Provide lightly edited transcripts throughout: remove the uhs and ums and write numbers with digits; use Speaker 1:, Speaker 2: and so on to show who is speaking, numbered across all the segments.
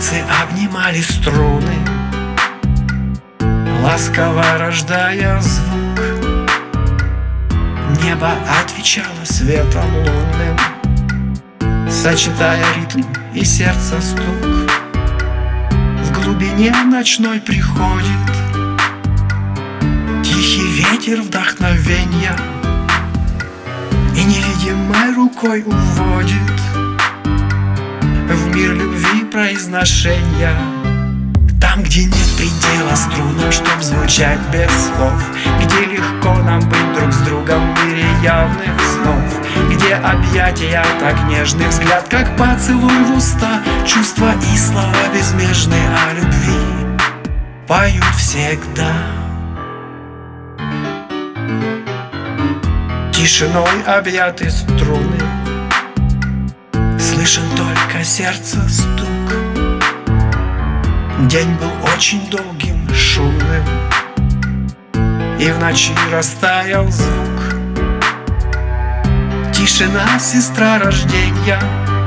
Speaker 1: Пальцы обнимали струны, ласково рождая звук. Небо отвечало светом лунным, сочетая ритм и сердце стук. В глубине ночной приходит тихий ветер вдохновенья и невидимой рукой уводит в мир любви произношения. Там, где нет предела струнам, чтоб звучать без слов, где легко нам быть друг с другом в мире явных снов, где объятия так нежный, взгляд как поцелуй в уста, чувства и слова безмежные о любви поют всегда. Тишиной объяты струны, слышен только сердце стук. День был очень долгим, шумным, и в ночи растаял звук. Тишина — сестра рождения,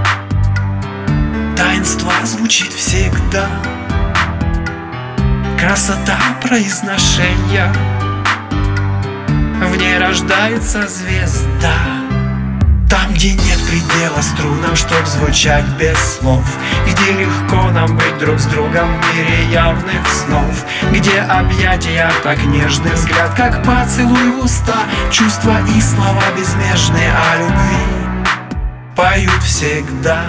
Speaker 1: таинство звучит всегда. Красота произношения, в ней рождается звезда. Там, где нет предела струнам, чтоб звучать без слов, где легко нам быть друг с другом в мире явных снов, где объятия так нежный, взгляд как поцелуй в уста, чувства и слова безмежные о любви поют всегда.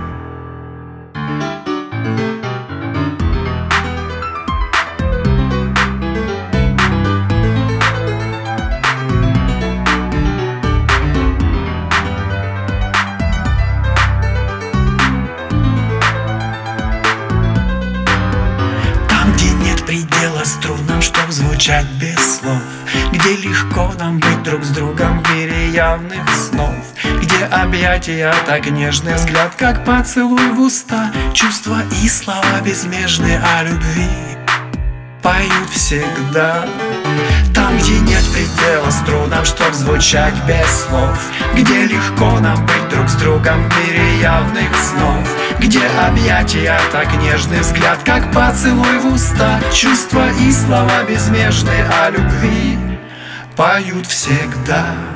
Speaker 1: Предела струнам, чтоб звучать без слов, где легко нам быть друг с другом в мире явных снов, где объятия так нежный, взгляд как поцелуй в уста, чувства и слова безмежные о любви поют всегда. Там, где нет предела струнам, чтоб звучать без слов, где легко нам быть друг с другом в мире явных снов, где объятия так нежный, взгляд как поцелуй в уста, чувства и слова безмежные о любви поют всегда.